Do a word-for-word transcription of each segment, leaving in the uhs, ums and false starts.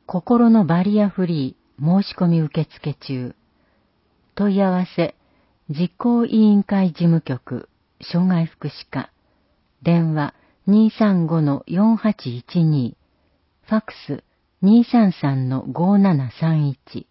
心のバリアフリー申し込み受付中。問い合わせ、実行委員会事務局、障害福祉課。電話 にーさんごのよんはちいちに。ファックス にーさんさんのごーななさんいち。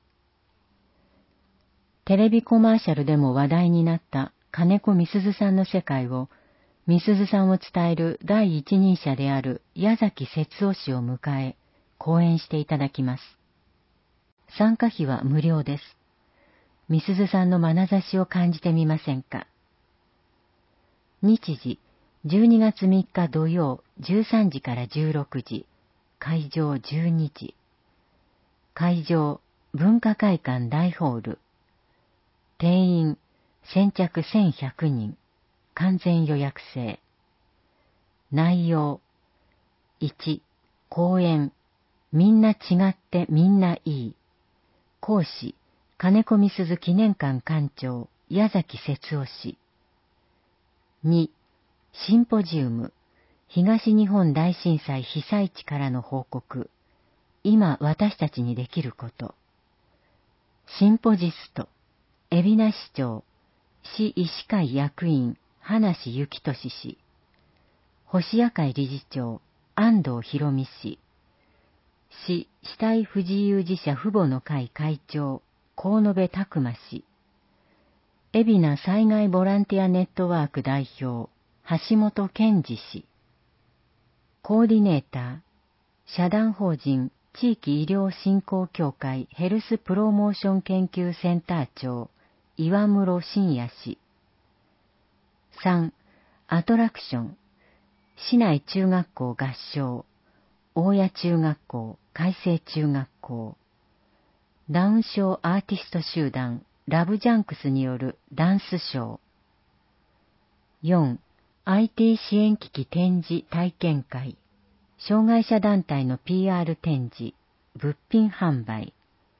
テレビコマーシャルでも話題になった金子みすずさんの世界を、みすずさんを伝える第一人者である矢崎節夫氏を迎え、講演していただきます。参加費は無料です。みすずさんの眼差しを感じてみませんか。日時、じゅうにがつみっか土曜じゅうさんじからじゅうろくじ、会場じゅうにじ。会場、文化会館大ホール。定員、先着せんひゃくにん。完全予約制。内容、いち、講演、みんな違ってみんないい。講師、金子みすず記念館館長、矢崎節夫氏。に、シンポジウム、東日本大震災被災地からの報告。今私たちにできること。シンポジスト、海老名市長、市医師会役員、花志幸俊氏。星夜会理事長、安藤博美氏。市死体不自由児者父母の会会長、河野拓馬氏。海老名災害ボランティアネットワーク代表、橋本健二氏。コーディネーター、社団法人地域医療振興協会ヘルスプロモーション研究センター長、岩室信也氏。さん、アトラクション、市内中学校合唱、大谷中学校、海星中学校。ダウン症アーティスト集団、ラブジャンクスによるダンスショー。よん、アイティー 支援機器展示体験会。障害者団体の ピーアール 展示、物品販売。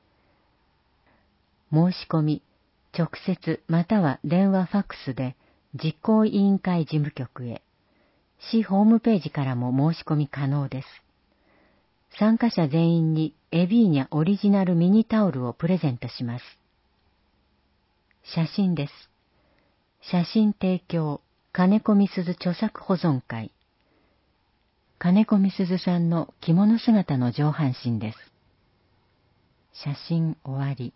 申し込み、直接または電話ファックスで実行委員会事務局へ。市ホームページからも申し込み可能です。参加者全員にエビーニャオリジナルミニタオルをプレゼントします。写真です。写真提供、金子みすず著作保存会。金子みすずさんの着物姿の上半身です。写真終わり。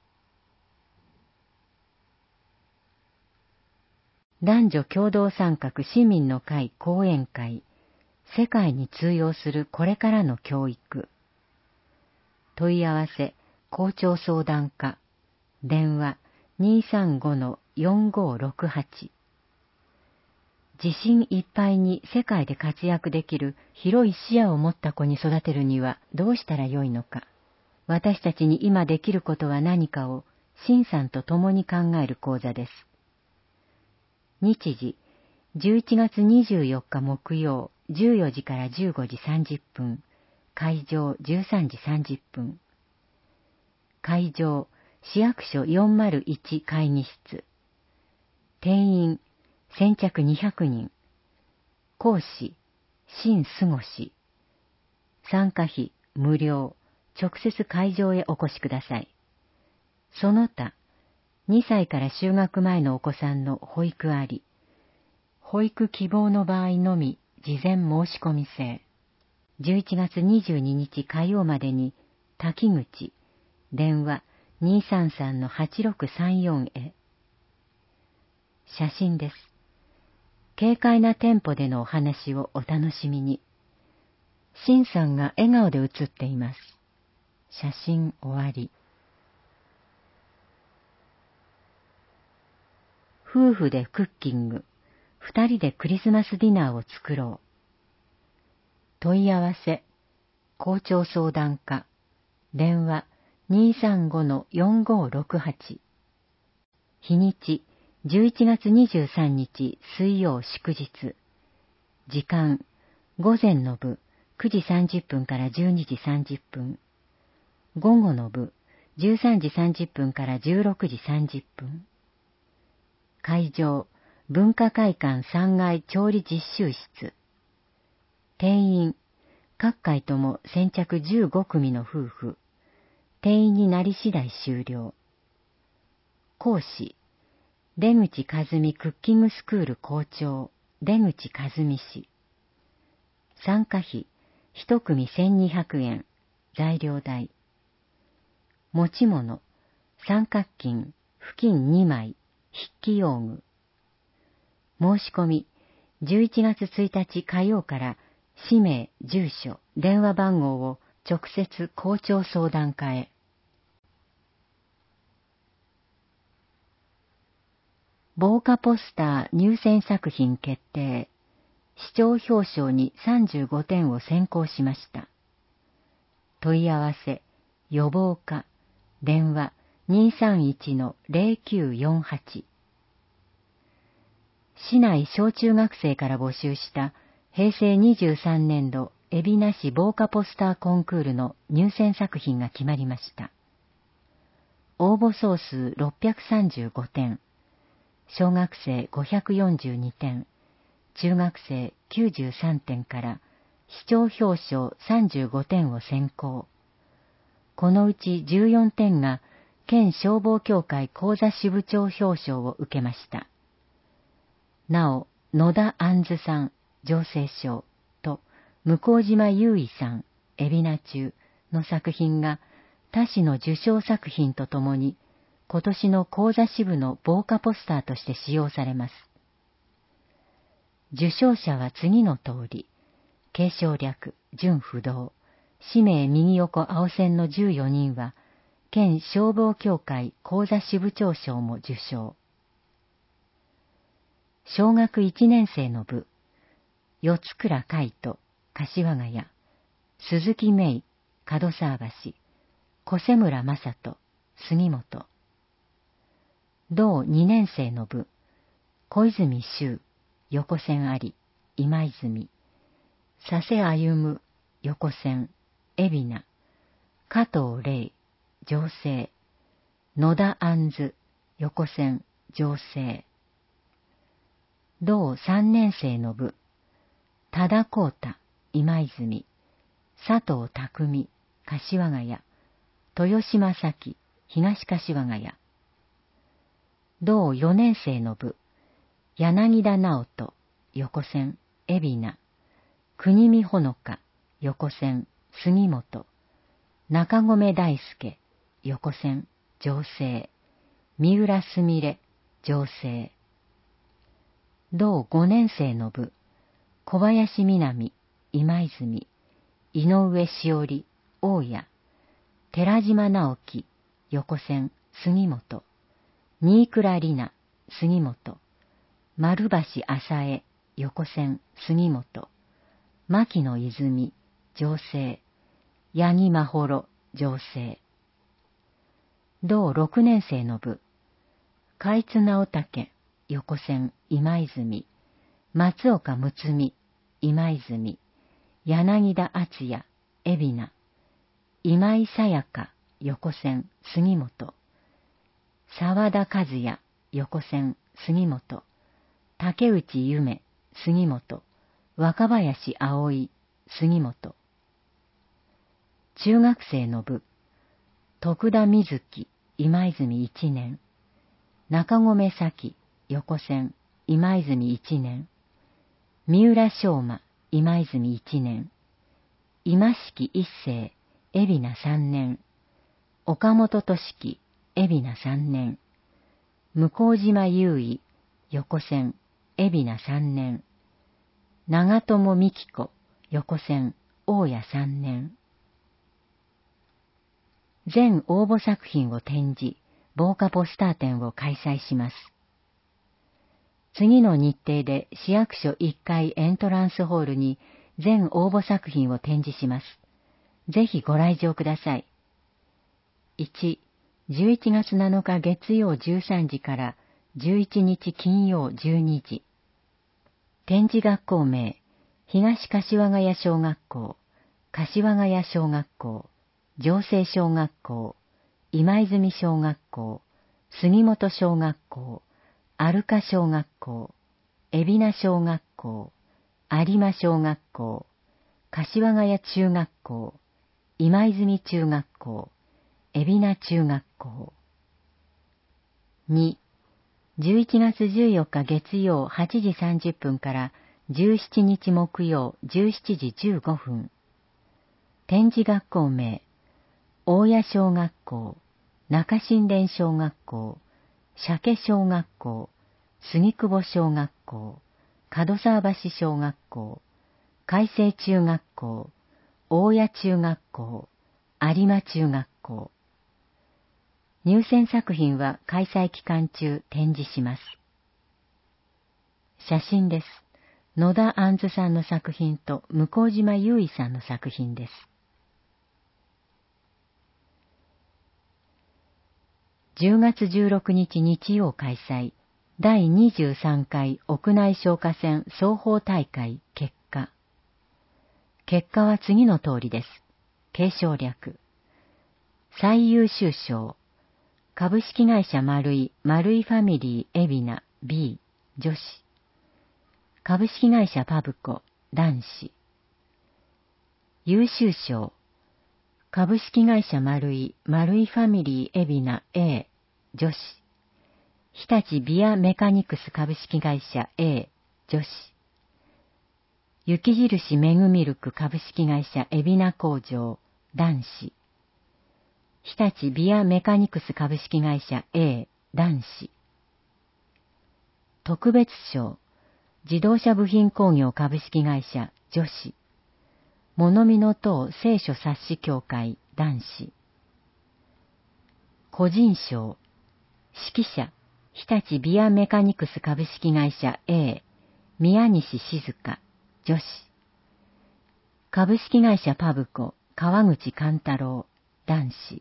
男女共同参画市民の会講演会。世界に通用するこれからの教育。問い合わせ、校長相談課。電話 にーさんごのよんごろくはち。自信いっぱいに世界で活躍できる広い視野を持った子に育てるにはどうしたらよいのか。私たちに今できることは何かを、辛さんと共に考える講座です。日時、じゅういちがつにじゅうよっか木曜、じゅうよじからじゅうごじさんじゅっぷん。会場じゅうさんじさんじゅっぷん。会場、市役所よんまるいち会議室。定員、先着にひゃくにん。講師、辛すごし。参加費、無料。直接会場へお越しください。その他、にさいから就学前のお子さんの保育あり。保育希望の場合のみ、事前申し込み制。じゅういちがつにじゅうににち火曜までに、滝口、電話 にーさんさんのはちろくさんよん へ。写真です。軽快なテンポでのお話をお楽しみに。辛さんが笑顔で写っています。写真終わり。夫婦でクッキング、二人でクリスマスディナーを作ろう。問い合わせ、校長相談課、電話 にーさんごのよんごろくはち。日にち、じゅういちがつにじゅうさんにち水曜祝日。時間、午前の部、くじさんじゅっぷんからじゅうにじさんじゅっぷん。午後の部、じゅうさんじさんじゅっぷんからじゅうろくじさんじゅっぷん。会場、文化会館さんがい調理実習室。定員、各回とも先着じゅうごくみの夫婦、 定員になり次第終了。講師、出口和美クッキングスクール校長、出口和美氏。参加費、一組せんにひゃくえん、材料代。持ち物、三角巾、布巾にまい、筆記用具。申し込み、じゅういちがつついたち火曜から氏名、住所、電話番号を直接校長相談課へ。防火ポスター入選作品決定。市長表彰にさんじゅうごてんを選考しました。問い合わせ、予防課、電話 にーさんいちのゼロきゅうよんはち。市内小中学生から募集したへいせいにじゅうさんねんど海老名市防火ポスターコンクールの入選作品が決まりました。応募総数ろっぴゃくさんじゅうごてん、小学生ごひゃくよんじゅうにてん、中学生きゅうじゅうさんてんから市長表彰さんじゅうごてんを選考。このうちじゅうよんてんが県消防協会講座支部長表彰を受けました。なお、野田杏珠さん、醸成賞と向島優衣さん、海老名中の作品が他市の受賞作品とともに今年の講座支部の防火ポスターとして使用されます。受賞者は次の通り、継承略、準不動、氏名右横青線のじゅうよにんは、県消防協会講座支部長賞も受賞。小学いちねん生の部、四倉海斗、柏ヶ谷、鈴木芽衣、門沢橋、小瀬村正人、杉本。同にねん生の部、小泉修、横線あり、今泉、佐世歩、横線、海老名、加藤玲、醸成、野田杏珠、横線、醸成。同さんねん生の部、多田光太、今泉、佐藤匠、柏ヶ谷、豊島咲、東柏ヶ谷。同よねん生の部、柳田直人、横線、海老名、国見ほのか、横線、杉本、中込大輔、横線、醸成、三浦すみれ、醸成。同ごねん生の部、小林みなみ、今泉、井上しおり、大谷、寺島直樹、横線、杉本、新倉里奈、杉本、丸橋浅江、横線、杉本、牧野泉、醸成、八木まほろ、醸成。同ろくねん生の部、海津直武、横線、今泉、松岡睦美、今泉、柳田敦也、海老名、今井さやか、横線、杉本、沢田和也、横線、杉本、竹内夢、杉本、若林葵、杉本。中学生の部、徳田瑞希、今泉いちねん、中込咲、横線、今泉いちねん、三浦翔馬、今泉いちねん、今敷一世、海老名さんねん、岡本俊樹、海老名さんねん、向島優衣、横線、海老名さんねん、長友美希子、横線、大谷さんねん。全応募作品を展示、防火ポスター展を開催します。次の日程で市役所いっかいエントランスホールに全応募作品を展示します。ぜひご来場ください。いち、じゅういちがつなのか月曜じゅうさんじからじゅういちにち金曜じゅうにじ。展示学校名、東柏ヶ谷小学校、柏ヶ谷小学校、城西小学校、今泉小学校、杉本小学校、有香小学校、海老名小学校、有馬小学校、柏ヶ谷中学校、今泉中学校、 海老名中学校。に、じゅういちがつじゅうよっか月曜はちじさんじゅっぷんからじゅうしちにち木曜じゅうしちじじゅうごふん。展示学校名、大谷小学校、中新田小学校、鮭小学校、杉久保小学校、門沢橋小学校、海星中学校、大谷中学校、有馬中学校。入選作品は開催期間中展示します。写真です。野田杏珠さんの作品と向島優衣さんの作品です。じゅうがつじゅうろくにち日曜開催、だいにじゅうさんかい屋内消火栓双方大会結果。結果は次の通りです。継承略。最優秀賞。株式会社丸井、丸井ファミリー海老名 B 女子。株式会社パブコ男子。優秀賞。株式会社丸井、丸井ファミリー海老名 A 女子。日立ビアメカニクス株式会社 A 女子。雪印メグミルク株式会社海老名工場男子。日立ビアメカニクス株式会社 A 男子。特別賞、自動車部品工業株式会社女子。物見の塔聖書冊子協会男子。個人賞、指揮者、日立ビアメカニクス株式会社 A 宮西静香女子。株式会社パブコ川口勘太郎男子。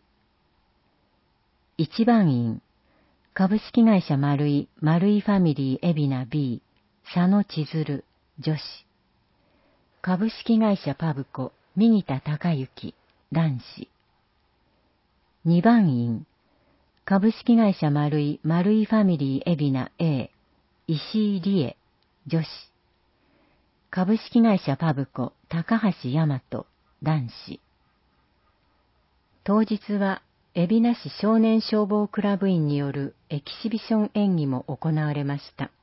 一番員、株式会社丸井、丸井ファミリー海老名 B、佐野千鶴、女子。株式会社パブコ、右田孝之、男子。二番員、株式会社丸井、丸井ファミリー海老名 A、石井理恵、女子。株式会社パブコ、高橋大和、男子。当日は、海老名市少年消防クラブ員によるエキシビション演技も行われました。